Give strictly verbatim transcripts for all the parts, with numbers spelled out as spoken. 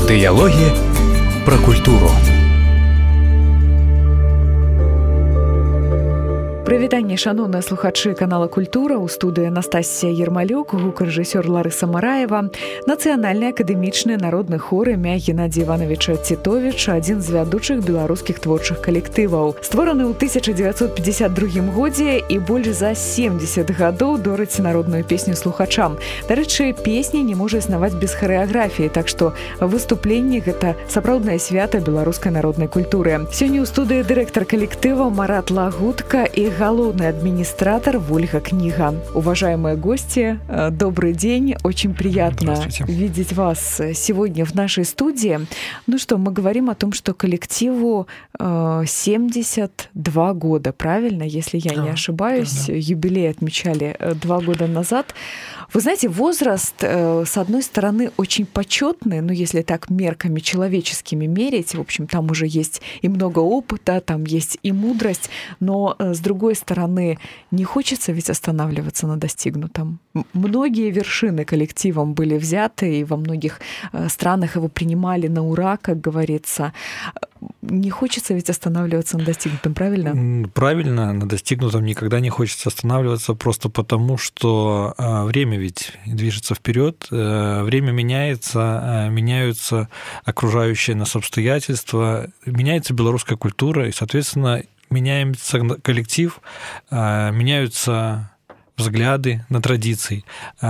Дыялогі пра культуру. Прывітанне, шаноўныя слухачы канала «Культура», у студыі Анастасія Ермалюк, гукарэжысёр Ларыса Мараева, Нацыянальны акадэмічны народны хор імя Геннадзія Івановича Тітовіча, адзін з вядучых беларускіх творчых калектываў. Створаны ў тысяча дзевяцьсот пятьдесят другім годзе і больш за семьдесят гадоў дорыць народную песню слухачам. Дарэчы, песня не можа існаваць без харэаграфіі, так што выступленне гэта сапраўднае свята беларускай народнай культуры. Сёння ў студыі дырэктар калектыва Марат Лагутка і галоўный администратор Вольга Книга. Уважаемые гости, добрый день. Очень приятно видеть вас сегодня в нашей студии. Ну что, мы говорим о том, что коллективу семьдесят два года, правильно, если я да, не ошибаюсь. Да, да. Юбилей отмечали два года назад. Вы знаете, возраст, с одной стороны, очень почетный, ну, если так мерками человеческими мерить, в общем, там уже есть и много опыта, там есть и мудрость, но, с другой стороны, не хочется ведь останавливаться на достигнутом. Многие вершины коллективом были взяты, и во многих странах его принимали на ура, как говорится. Не хочется ведь останавливаться на достигнутом, правильно? Правильно, на достигнутом никогда не хочется останавливаться, просто потому что время ведь движется вперед, время меняется, меняются окружающие нас обстоятельства, меняется белорусская культура, и, соответственно, меняется коллектив, меняются взгляды на традиции.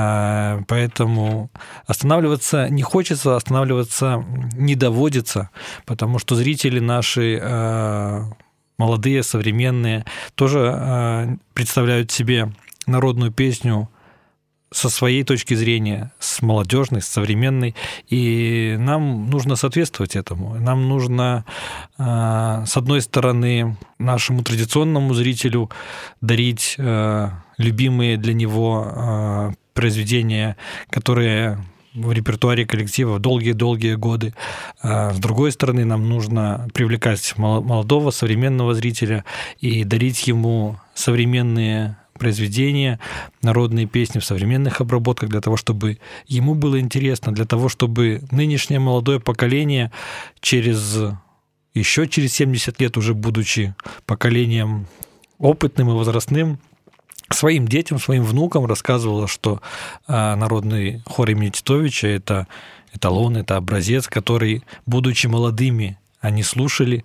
Поэтому останавливаться не хочется, останавливаться не доводится, потому что зрители наши молодые, современные, тоже представляют себе народную песню со своей точки зрения, с молодежной, с современной, и нам нужно соответствовать этому. Нам нужно, с одной стороны, нашему традиционному зрителю дарить любимые для него произведения, которые в репертуаре коллектива долгие-долгие годы. С другой стороны, нам нужно привлекать молодого, современного зрителя и дарить ему современные произведения, народные песни в современных обработках, для того, чтобы ему было интересно, для того, чтобы нынешнее молодое поколение через еще через семьдесят лет, уже будучи поколением опытным и возрастным, своим детям, своим внукам рассказывало, что народный хор имени Титовича – это эталон, это образец, который, будучи молодыми, они слушали,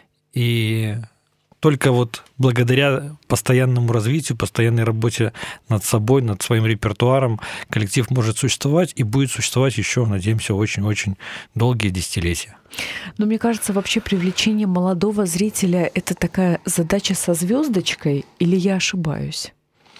и только вот благодаря постоянному развитию, постоянной работе над собой, над своим репертуаром коллектив может существовать и будет существовать еще, надеемся, очень-очень долгие десятилетия. Но мне кажется, вообще привлечение молодого зрителя – это такая задача со звездочкой, или я ошибаюсь?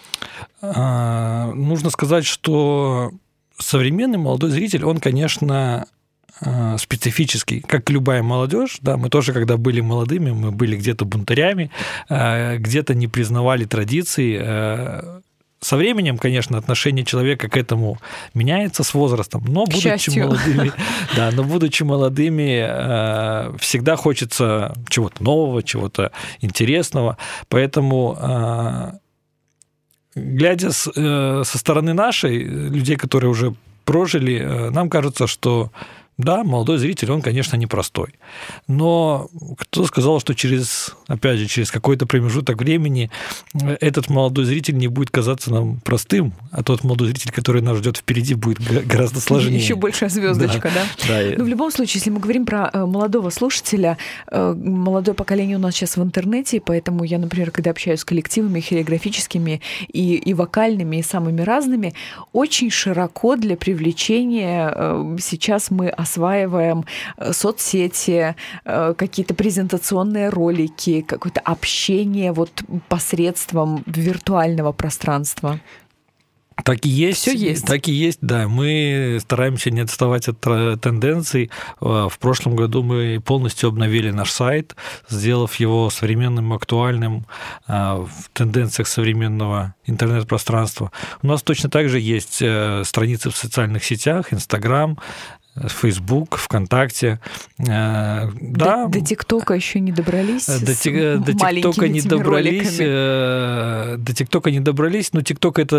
Нужно сказать, что современный молодой зритель, он, конечно, специфический, как любая молодежь, да, мы тоже, когда были молодыми, мы были где-то бунтарями, где-то не признавали традиции. Со временем, конечно, отношение человека к этому меняется с возрастом, но будучи молодыми, да, но будучи молодыми, всегда хочется чего-то нового, чего-то интересного, поэтому, глядя со стороны нашей, людей, которые уже прожили, нам кажется, что да, молодой зритель, он, конечно, непростой. Но кто сказал, что через, опять же, через какой-то промежуток времени этот молодой зритель не будет казаться нам простым, а тот молодой зритель, который нас ждет впереди, будет гораздо сложнее. Еще большая звездочка, да? да? да. Ну, в любом случае, если мы говорим про молодого слушателя, молодое поколение у нас сейчас в интернете, поэтому я, например, когда общаюсь с коллективами хореографическими и, и вокальными, и самыми разными, очень широко для привлечения сейчас мы осваиваем соцсети, какие-то презентационные ролики, какое-то общение вот посредством виртуального пространства. Так и есть. Всё есть. Так и есть, да. Мы стараемся не отставать от тенденций. В прошлом году мы полностью обновили наш сайт, сделав его современным, актуальным в тенденциях современного интернет-пространства. У нас точно так же есть страницы в социальных сетях, Инстаграм, Facebook, ВКонтакте. Да. До, до ТикТока еще не добрались. До, до ТикТока не добрались. Роликами. До ТикТока не добрались, но ТикТок — это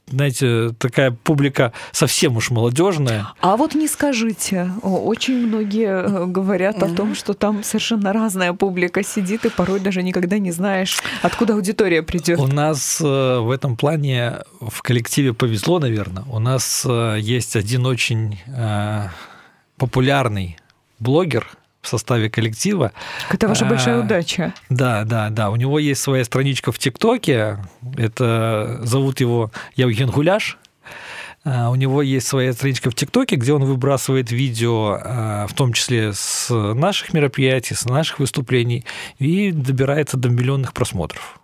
знаете, такая публика совсем уж молодежная. А вот не скажите, очень многие говорят о том, что там совершенно разная публика сидит, и порой даже никогда не знаешь, откуда аудитория придет. У нас в этом плане в коллективе повезло, наверное. У нас есть один очень популярный блогер в составе коллектива. Это ваша большая удача. Да, да, да. У него есть своя страничка в ТикТоке. Это зовут его Евген Гуляш. У него есть своя страничка в ТикТоке, где он выбрасывает видео, в том числе с наших мероприятий, с наших выступлений, и добирается до миллионных просмотров.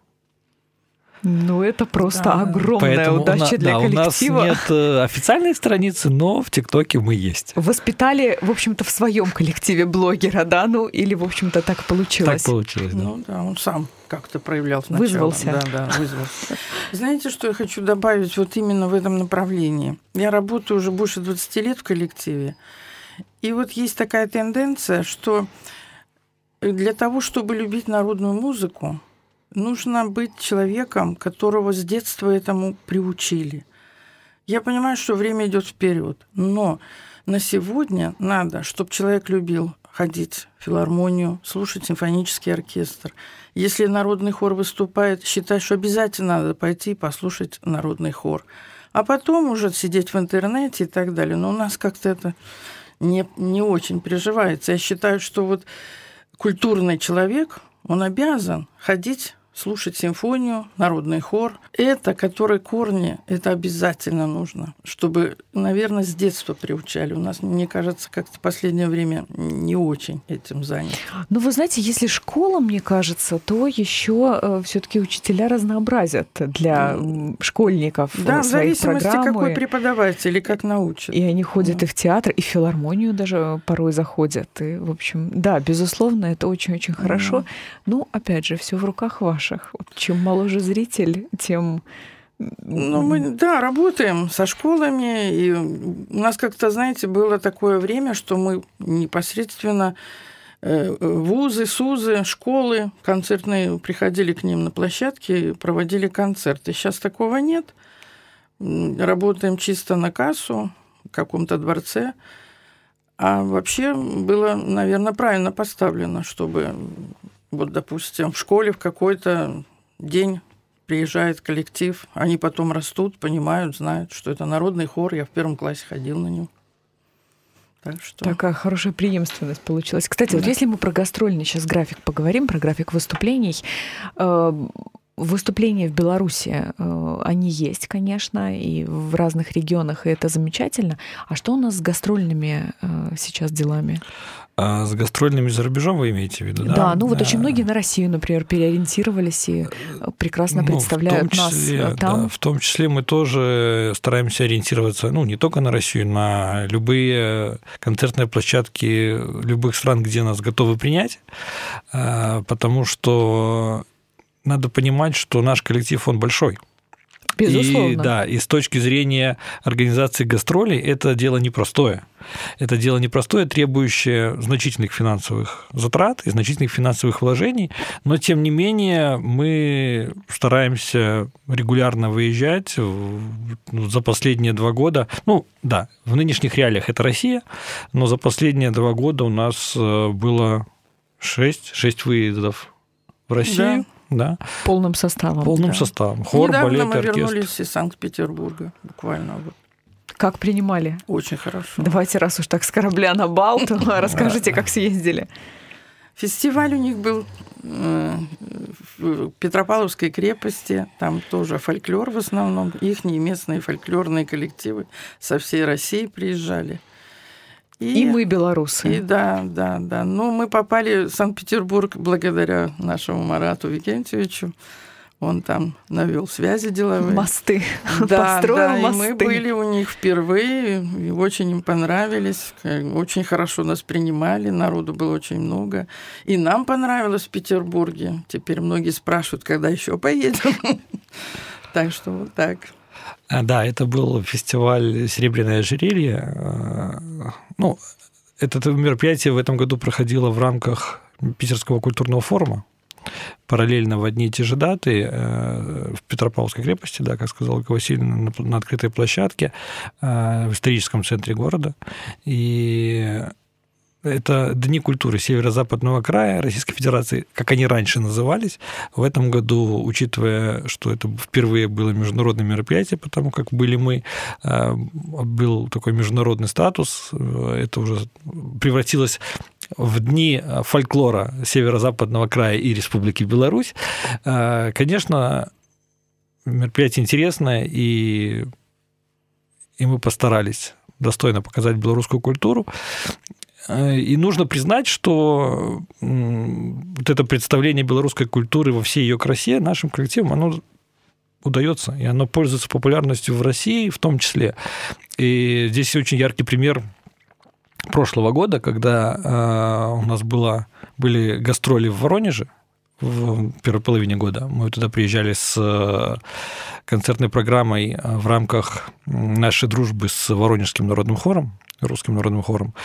Ну, это просто да. огромная Поэтому удача на, для да, коллектива. У нас нет официальной страницы, но в ТикТоке мы есть. Воспитали, в общем-то, в своем коллективе блогера, да? Ну, или, в общем-то, так получилось? Так получилось, да. Ну, да, он сам как-то проявлял сначала. Вызвался. Да, да, вызвался. Знаете, что я хочу добавить вот именно в этом направлении? Я работаю уже больше двадцати лет в коллективе, и вот есть такая тенденция, что для того, чтобы любить народную музыку, нужно быть человеком, которого с детства этому приучили. Я понимаю, что время идет вперед, но на сегодня надо, чтобы человек любил ходить в филармонию, слушать симфонический оркестр. Если народный хор выступает, считать, что обязательно надо пойти и послушать народный хор. А потом уже сидеть в интернете и так далее. Но у нас как-то это не, не очень приживается. Я считаю, что вот культурный человек, он обязан ходить, слушать симфонию, народный хор. Это, который корни, это обязательно нужно, чтобы, наверное, с детства приучали. У нас, мне кажется, как-то в последнее время не очень этим заняты. Ну, вы знаете, если школа, мне кажется, то еще все-таки учителя разнообразят для школьников да, своих программы. Да, в зависимости, какой преподаватель и как научат. И они ходят да. и в театр, и в филармонию даже порой заходят. И, в общем, да, безусловно, это очень-очень хорошо. Да. Ну, опять же, все в руках ваших. Вот чем моложе зритель, тем... Ну, мы, да, работаем со школами, и у нас как-то, знаете, было такое время, что мы непосредственно вузы, СУЗы, школы концертные приходили к ним на площадке и проводили концерты. Сейчас такого нет. Работаем чисто на кассу в каком-то дворце. А вообще было, наверное, правильно поставлено, чтобы... Вот, допустим, в школе в какой-то день приезжает коллектив, они потом растут, понимают, знают, что это народный хор. Я в первом классе ходил на него. Так что... Такая хорошая преемственность получилась. Кстати, да. вот если мы про гастрольный сейчас график поговорим, про график выступлений, выступления в Беларуси, они есть, конечно, и в разных регионах, и это замечательно. А что у нас с гастрольными сейчас делами? А с гастрольными за рубежом вы имеете в виду, да? Да, ну вот очень многие на Россию, например, переориентировались и прекрасно ну, представляют числе, нас там. Да, в том числе мы тоже стараемся ориентироваться, ну, не только на Россию, на любые концертные площадки любых стран, где нас готовы принять, потому что надо понимать, что наш коллектив, он большой. Безусловно. И, да, и с точки зрения организации гастролей это дело непростое. Это дело непростое, требующее значительных финансовых затрат и значительных финансовых вложений, но, тем не менее, мы стараемся регулярно выезжать за последние два года. Ну, да, в нынешних реалиях это Россия, но за последние два года у нас было шесть, шесть выездов в Россию. Да. Да. Полным составом. Полным да. составом. Хор, Недавно балет, мы оркестр. вернулись из Санкт-Петербурга, буквально. Вот. Как принимали? Очень хорошо. Давайте, раз уж так с корабля на бал, то расскажите, как съездили. Фестиваль у них был в Петропавловской крепости, там тоже фольклор в основном, ихние местные фольклорные коллективы со всей России приезжали. И, и мы, белорусы. И да, да, да. Но мы попали в Санкт-Петербург благодаря нашему Марату Викентьевичу. Он там навел связи деловые. Мосты. Да, Построил да, мосты. И мы были у них впервые, и очень им понравились. Очень хорошо нас принимали, народу было очень много. И нам понравилось в Петербурге. Теперь многие спрашивают, когда еще поедем. Так что вот так. Да, это был фестиваль «Серебряное ожерелье». Ну, это мероприятие в этом году проходило в рамках Питерского культурного форума. параллельно в одни и те же даты в Петропавловской крепости, да, как сказала Ольга Васильевна, на открытой площадке в историческом центре города. И это Дни культуры Северо-Западного края Российской Федерации, как они раньше назывались. В этом году, учитывая, что это впервые было международное мероприятие, потому как были мы, был такой международный статус, это уже превратилось в Дни фольклора Северо-Западного края и Республики Беларусь. Конечно, мероприятие интересное, и, и мы постарались достойно показать белорусскую культуру. И нужно признать, что вот это представление белорусской культуры во всей ее красе нашим коллективам, оно удается, и оно пользуется популярностью в России в том числе. И здесь очень яркий пример прошлого года, когда у нас было, были гастроли в Воронеже в первой половине года. Мы туда приезжали с концертной программой в рамках нашей дружбы с Воронежским народным хором, Русским народным хором.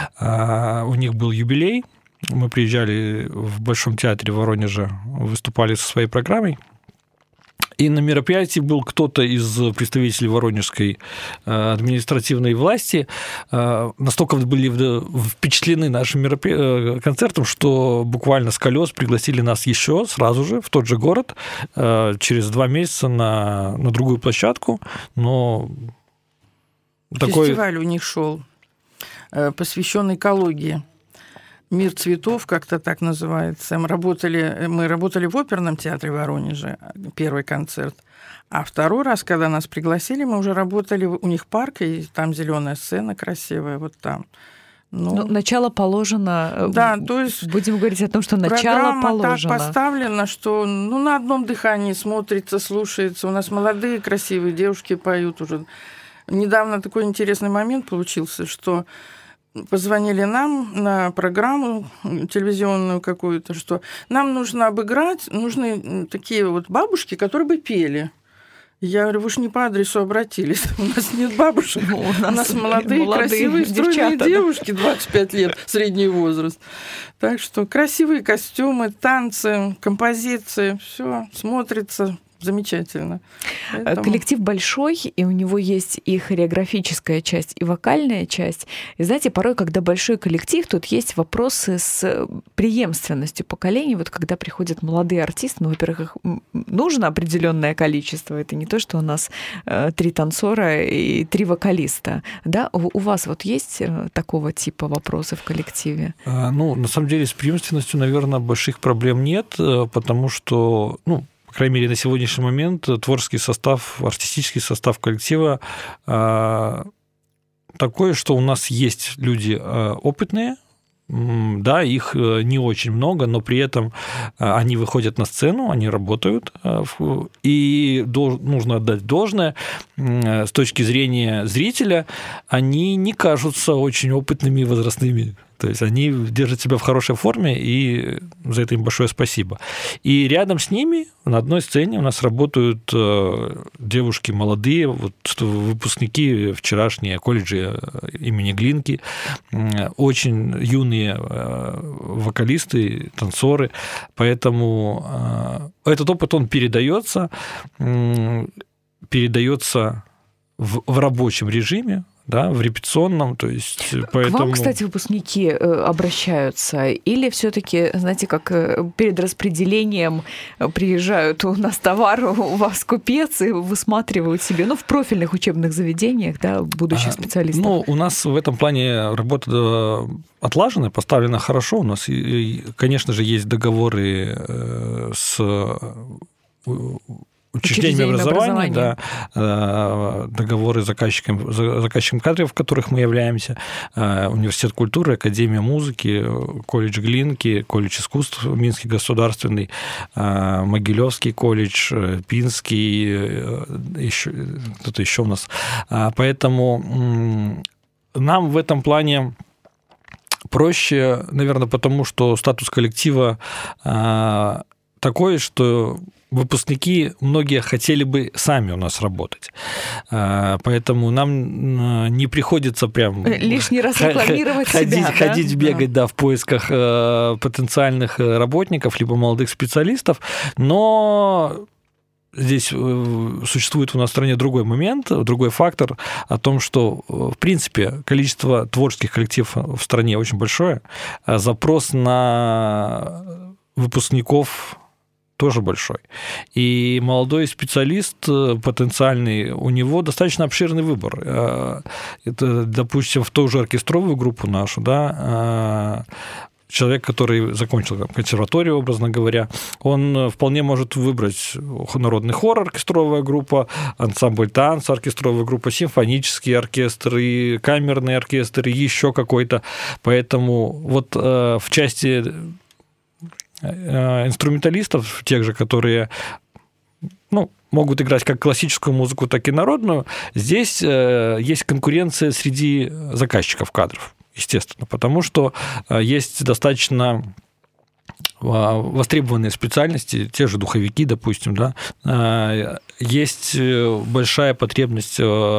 У них был юбилей. Мы приезжали в Большом театре Воронежа, выступали со своей программой. И на мероприятии был кто-то из представителей воронежской административной власти. Настолько были впечатлены нашим меропри... концертом, что буквально с колес пригласили нас еще сразу же в тот же город через два месяца на, на другую площадку. Но такой... Фестиваль у них шел, посвященный экологии. «Мир цветов», как-то так называется. Мы работали, мы работали в оперном театре в Воронеже, первый концерт. А второй раз, когда нас пригласили, мы уже работали, у них парк, и там зеленая сцена красивая, вот там. Ну, ну, начало положено. Да, то есть будем говорить о том, что начало положено. Так поставлено, что ну, на одном дыхании смотрится, слушается. У нас молодые, красивые девушки поют уже. Недавно такой интересный момент получился, что позвонили нам на программу телевизионную какую-то, что нам нужно обыграть, нужны такие вот бабушки, которые бы пели. Я говорю, вы же не по адресу обратились. У нас нет бабушек. Ну, у, нас у нас молодые, молодые красивые, стройные девушки, двадцать пять лет, средний возраст. Так что красивые костюмы, танцы, композиции, все смотрится замечательно. Поэтому... Коллектив большой, и у него есть и хореографическая часть, и вокальная часть. И знаете, порой, когда большой коллектив, тут есть вопросы с преемственностью поколений. Вот когда приходят молодые артисты, ну, во-первых, их нужно определенное количество. Это не то, что у нас три танцора и три вокалиста. Да? У вас вот есть такого типа вопросы в коллективе? Ну, на самом деле, с преемственностью, наверное, больших проблем нет, потому что, ну, по крайней мере, на сегодняшний момент творческий состав, артистический состав коллектива такой, что у нас есть люди опытные, да, их не очень много, но при этом они выходят на сцену, они работают, и нужно отдать должное, с точки зрения зрителя, они не кажутся очень опытными и возрастными. То есть они держат себя в хорошей форме, и за это им большое спасибо. И рядом с ними на одной сцене у нас работают девушки молодые, вот выпускники вчерашние колледжа имени Глинки, очень юные вокалисты, танцоры. Поэтому этот опыт, он передается, передается в, в рабочем режиме, да, в репетиционном, то есть поэтому... К вам, кстати, выпускники обращаются? Или все-таки, знаете, как перед распределением приезжают, у нас товар, у вас купец, и высматривают себе, ну, в профильных учебных заведениях, да, будущих специалистов? Ну, у нас в этом плане работа отлажена, поставлена хорошо. У нас, конечно же, есть договоры с... учреждениями образования, образования. Да, договоры с заказчиком, заказчиком кадров, в которых мы являемся, Университет культуры, Академия музыки, колледж Глинки, колледж искусств Минский государственный, Могилевский колледж, Пинский, еще, кто-то еще у нас. Поэтому нам в этом плане проще, наверное, потому что статус коллектива такой, что выпускники, многие хотели бы сами у нас работать. Поэтому нам не приходится прям... Лишний раз рекламировать ходить, себя, ходить да? бегать, да, в поисках потенциальных работников, либо молодых специалистов, но... Здесь существует у нас в стране другой момент, другой фактор о том, что, в принципе, количество творческих коллективов в стране очень большое, а запрос на выпускников тоже большой. И молодой специалист потенциальный, у него достаточно обширный выбор. Это, допустим, в ту же оркестровую группу нашу, да, человек, который закончил там, консерваторию, образно говоря, он вполне может выбрать народный хор, оркестровая группа, ансамбль танца, оркестровая группа, симфонический оркестр, и камерный оркестр, и еще какой-то. Поэтому вот э, в части э, инструменталистов, тех же, которые... Ну, могут играть как классическую музыку, так и народную, здесь э, есть конкуренция среди заказчиков кадров. Естественно, потому что есть достаточно востребованные специальности, те же духовики, допустим, да, есть большая потребность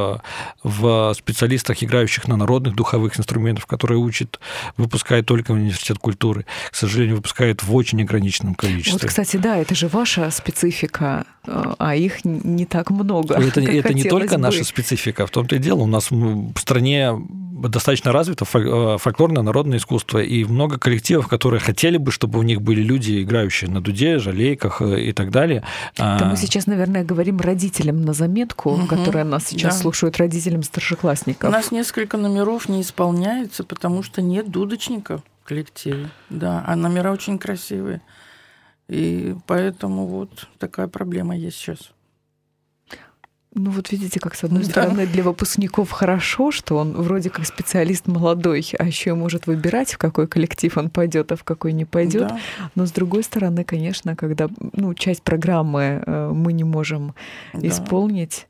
в специалистах, играющих на народных духовых инструментах, которые учат, выпускает только университет культуры. К сожалению, выпускают в очень ограниченном количестве. Вот, кстати, да, это же ваша специфика, а их не так много. Это, это не только бы. Наша специфика, в том-то и дело. У нас в стране достаточно развито фольклорное народное искусство, и много коллективов, которые хотели бы, чтобы у них были люди, играющие на дуде, жалейках и так далее. Это мы сейчас, наверное, говорим родителям на заметку, угу. которые нас сейчас да. слушают, родителям старшеклассников. У нас несколько номеров не исполняется, потому что нет дудочника в коллективе. Да, а номера очень красивые. И поэтому вот такая проблема есть сейчас. Ну вот видите, как с одной да. стороны для выпускников хорошо, что он вроде как специалист молодой, а еще и может выбирать, в какой коллектив он пойдет, а в какой не пойдет. Да. Но с другой стороны, конечно, когда ну, часть программы мы не можем да. исполнить.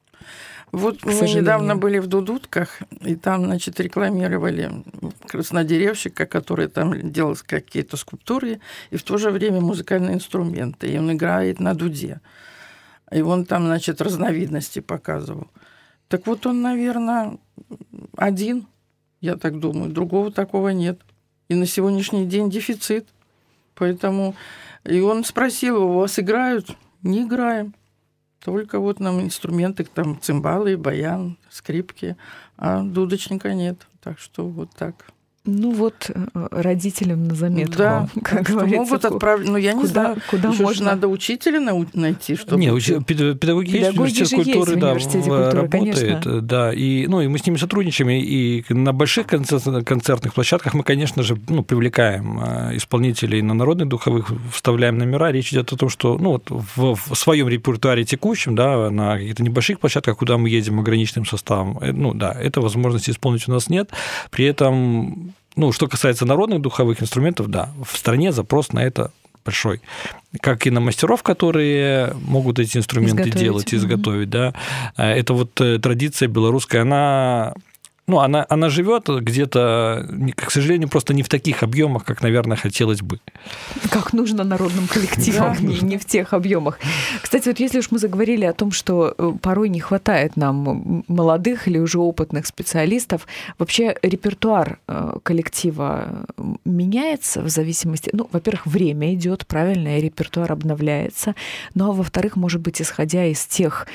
Вот мы недавно были в Дудутках, и там, значит, рекламировали краснодеревщика, который там делал какие-то скульптуры, и в то же время музыкальные инструменты. И он играет на дуде. И он там, значит, разновидности показывал. Так вот он, наверное, один, я так думаю. Другого такого нет. И на сегодняшний день дефицит. Поэтому... И он спросил, у вас играют? Не играем. Только вот нам инструменты, там цимбалы, баян, скрипки, а дудочника нет. Так что вот так. Ну вот родителям на заметку, да, как говорится. Могут отправить, но я не куда, знаю, куда можно. Надо учителя найти, чтобы... Не, уч... педагоги есть, университет культуры, есть, да, культуры, работает, конечно. Да, и, ну, и мы с ними сотрудничаем, и на больших концертных площадках мы, конечно же, ну, привлекаем исполнителей на народных духовых, вставляем номера, речь идет о том, что, ну, вот в, в своем репертуаре текущем, да, на каких-то небольших площадках, куда мы едем ограниченным составом, ну, да, этой возможности исполнить у нас нет, при этом... Ну, что касается народных духовых инструментов, да, в стране запрос на это большой. Как и на мастеров, которые могут эти инструменты изготовить. делать, изготовить, mm-hmm. да. Это вот традиция белорусская, она... Ну, она, она живет где-то, к сожалению, просто не в таких объемах, как, наверное, хотелось бы. Как нужно народным коллективам, не, не в тех объемах. Кстати, вот если уж мы заговорили о том, что порой не хватает нам молодых или уже опытных специалистов, вообще репертуар коллектива меняется в зависимости... Ну, во-первых, время идет, правильно, и репертуар обновляется. Ну, а во-вторых, может быть, исходя из тех...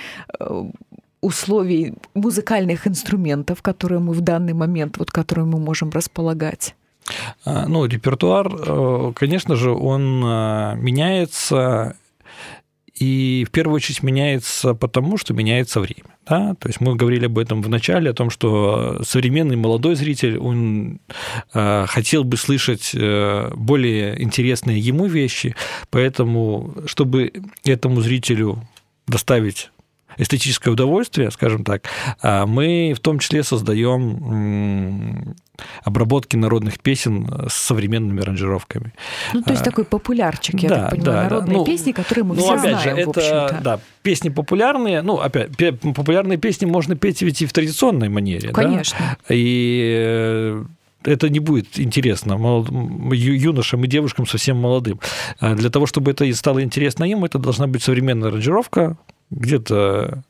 условий музыкальных инструментов, которые мы в данный момент, вот, которые мы можем располагать? Ну, репертуар, конечно же, он меняется, и в первую очередь меняется потому, что меняется время. Да? То есть мы говорили об этом в начале, о том, что современный молодой зритель, он хотел бы слышать более интересные ему вещи, поэтому, чтобы этому зрителю доставить эстетическое удовольствие, скажем так, мы в том числе создаем обработки народных песен с современными аранжировками. Ну, то есть такой популярчик, я да, так понимаю, да, народные да. песни, которые мы ну, все опять знаем, же, в общем-то. Это, да, песни популярные, ну, опять, популярные песни можно петь ведь и в традиционной манере. Конечно. Да? И это не будет интересно юношам и девушкам совсем молодым. Для того, чтобы это стало интересно им, это должна быть современная аранжировка, где-то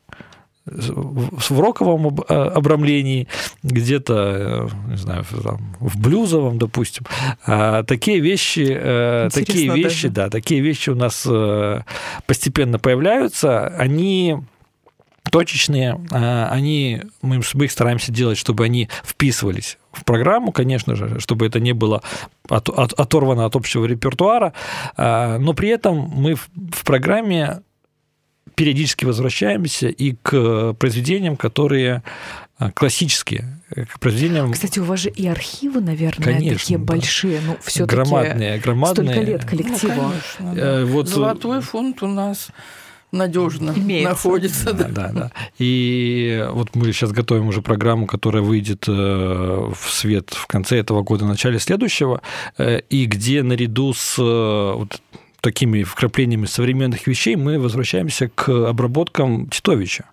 в роковом обрамлении, где-то, не знаю, там, в блюзовом, допустим. Такие вещи, интересно, такие вещи, даже. да, такие вещи у нас постепенно появляются. Они точечные, они, мы их стараемся делать, чтобы они вписывались в программу, конечно же, чтобы это не было от, от, оторвано от общего репертуара, но при этом мы в, в программе периодически возвращаемся и к произведениям, которые классические, к произведениям... Кстати, у вас же и архивы, наверное, конечно, такие да. большие, ну, всё-таки громадные, громадные. Столько лет коллективу. Ну, конечно, да. вот... Золотой фонд у нас надежно находится. Да, да, да. И вот мы сейчас готовим уже программу, которая выйдет в свет в конце этого года, в начале следующего, и где наряду с вот такими вкраплениями современных вещей мы возвращаемся к обработкам Титовича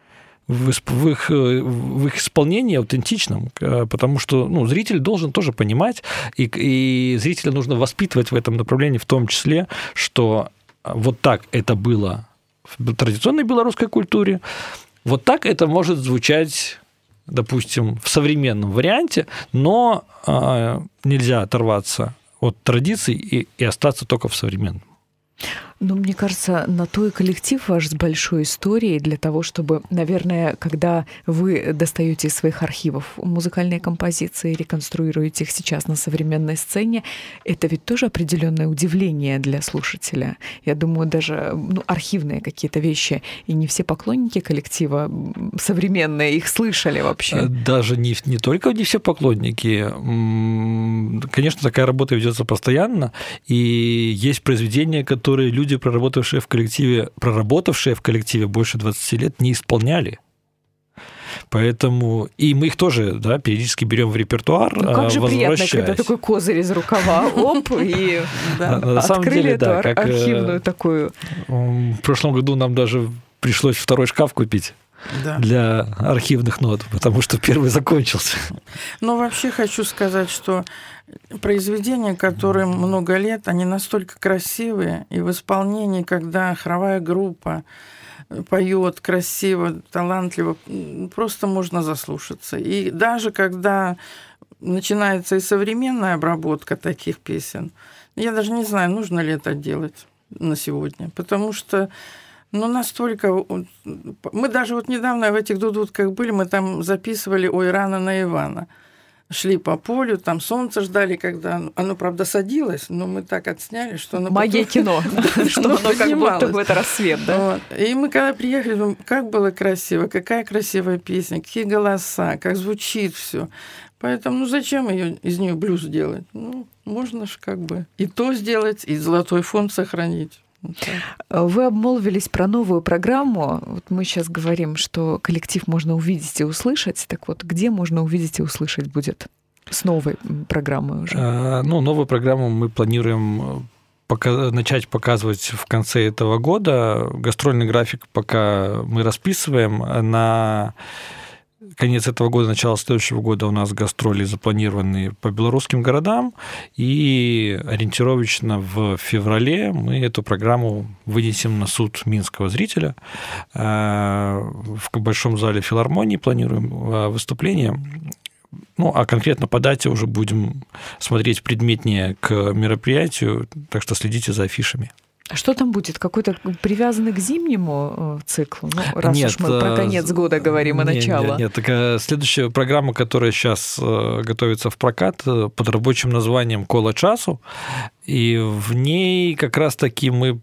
в их, в их исполнении аутентичном, потому что ну, зритель должен тоже понимать, и, и зрителя нужно воспитывать в этом направлении, в том числе, что вот так это было в традиционной белорусской культуре, вот так это может звучать, допустим, в современном варианте, но нельзя оторваться от традиций и, и остаться только в современном. Ну, мне кажется, на то и коллектив ваш с большой историей для того, чтобы, наверное, когда вы достаете из своих архивов музыкальные композиции, реконструируете их сейчас на современной сцене, это ведь тоже определенное удивление для слушателя. Я думаю, даже ну, архивные какие-то вещи, и не все поклонники коллектива современные их слышали вообще. Даже не, не только не все поклонники. Конечно, такая работа ведется постоянно, и есть произведения, которые люди, проработавшие в коллективе, проработавшие в коллективе больше двадцати лет, не исполняли. Поэтому и мы их тоже, да, периодически берем в репертуар. Ну, как же приятно, когда такой козырь из рукава, оп, и открыли эту архивную такую. В прошлом году нам даже пришлось второй шкаф купить. Да. Для архивных нот, потому что первый закончился. Но вообще хочу сказать, что произведения, которым много лет, они настолько красивые, и в исполнении, когда хоровая группа поет красиво, талантливо, просто можно заслушаться. И даже когда начинается и современная обработка таких песен, я даже не знаю, нужно ли это делать на сегодня, потому что ну, настолько... Мы даже вот недавно в этих дудутках были, мы там записывали «Ой, рано на Ивана». Шли по полю, там солнце ждали, когда... Оно, правда, садилось, но мы так отсняли, что... Магия кино, что оно как будто бы это рассвет, да? И мы когда приехали, думаем, как было красиво, какая красивая песня, какие голоса, как звучит все. Поэтому, ну, зачем ее из нее блюз делать? Ну, можно же как бы и то сделать, и золотой фонд сохранить. Вы обмолвились про новую программу. Вот мы сейчас говорим, что коллектив можно увидеть и услышать. Так вот, где можно увидеть и услышать будет с новой программой уже? Ну, новую программу мы планируем пока- начать показывать в конце этого года. Гастрольный график пока мы расписываем. На конец этого года, начало следующего года у нас гастроли запланированы по белорусским городам, и ориентировочно в феврале мы эту программу вынесем на суд минского зрителя. В большом зале филармонии планируем выступление. Ну, а конкретно по дате уже будем смотреть предметнее к мероприятию, так что следите за афишами. А что там будет? Какой-то привязанный к зимнему циклу? Ну, раз нет, уж мы про конец года говорим, и нет, начало. Нет, нет, такая следующая программа, которая сейчас готовится в прокат под рабочим названием «Коло часу», и в ней как раз-таки мы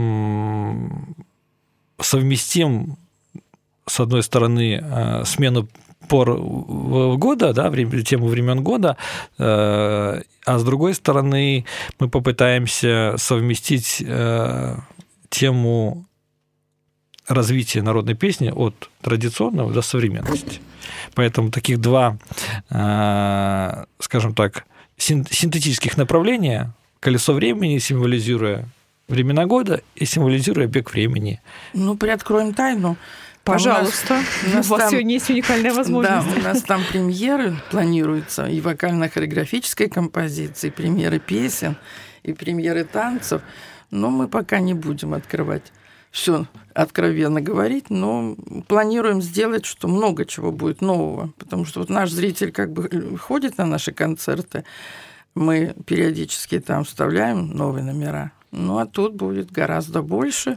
совместим, с одной стороны, смену пор года, да, тему времен года, а с другой стороны мы попытаемся совместить тему развития народной песни от традиционного до современности. Поэтому таких два, скажем так, синтетических направления: колесо времени, символизируя времена года, и символизируя бег времени. Ну, приоткроем тайну. Пожалуйста, у, нас, у вас там, сегодня есть уникальная возможность. Да, у нас там премьеры планируются, и вокально-хореографической композиции, премьеры песен, и премьеры танцев. Но мы пока не будем открывать все откровенно говорить, но планируем сделать, что много чего будет нового. Потому что вот наш зритель как бы ходит на наши концерты, мы периодически там вставляем новые номера. Ну, а тут будет гораздо больше.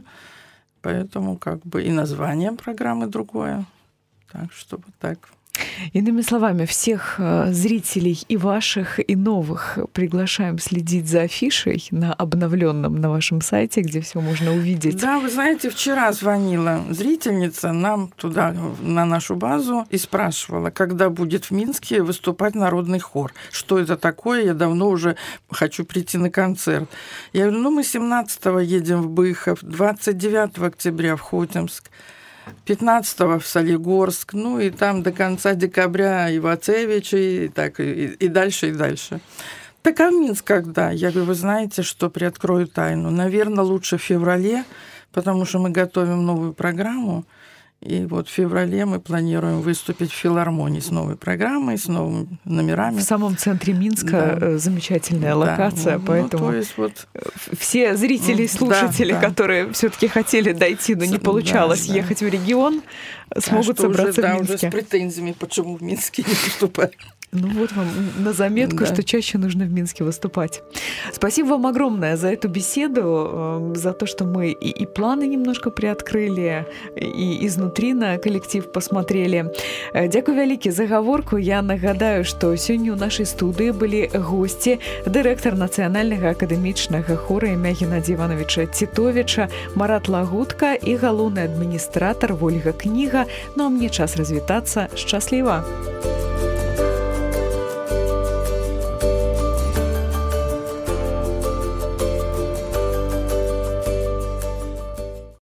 Поэтому как бы и название программы другое. Так что вот так. Иными словами, всех зрителей и ваших, и новых приглашаем следить за афишей на обновленном на вашем сайте, где все можно увидеть. Да, вы знаете, вчера звонила зрительница нам туда, на нашу базу, и спрашивала, когда будет в Минске выступать народный хор. Что это такое? Я давно уже хочу прийти на концерт. Я говорю, ну, мы семнадцатого едем в Быхов, двадцать девятого октября в Хотимск, пятнадцатого в Солигорск, ну и там до конца декабря Ивацевич, и так, и, и дальше, и дальше. Так а в Минск когда? Я говорю, вы знаете, что, приоткрою тайну? Наверное, лучше в феврале, потому что мы готовим новую программу, и вот в феврале мы планируем выступить в филармонии с новой программой, с новыми номерами. В самом центре Минска да. замечательная да. локация, ну, поэтому ну, то есть вот... все зрители и слушатели, да, да. которые все-таки хотели дойти, но не получалось да, да. ехать в регион, смогут а собраться уже, в Минске. Да, уже с претензиями, почему в Минске не выступать. Ну вот вам на заметку, да. что чаще нужно в Минске выступать. Спасибо вам огромное за эту беседу, за то, что мы и, и планы немножко приоткрыли, и изнутри на коллектив посмотрели. Дякую вялікі за гаворку. Я нагадаю, што сёння ў нашай студыі былі госці, дырэктар нацыянальнага акадэмічнага хора імя Геннадзія Івановича Титовича, Марат Лагутка і галоўны адміністратар Вольга Кніга. Ну а мне час развітацца. Шчасліва!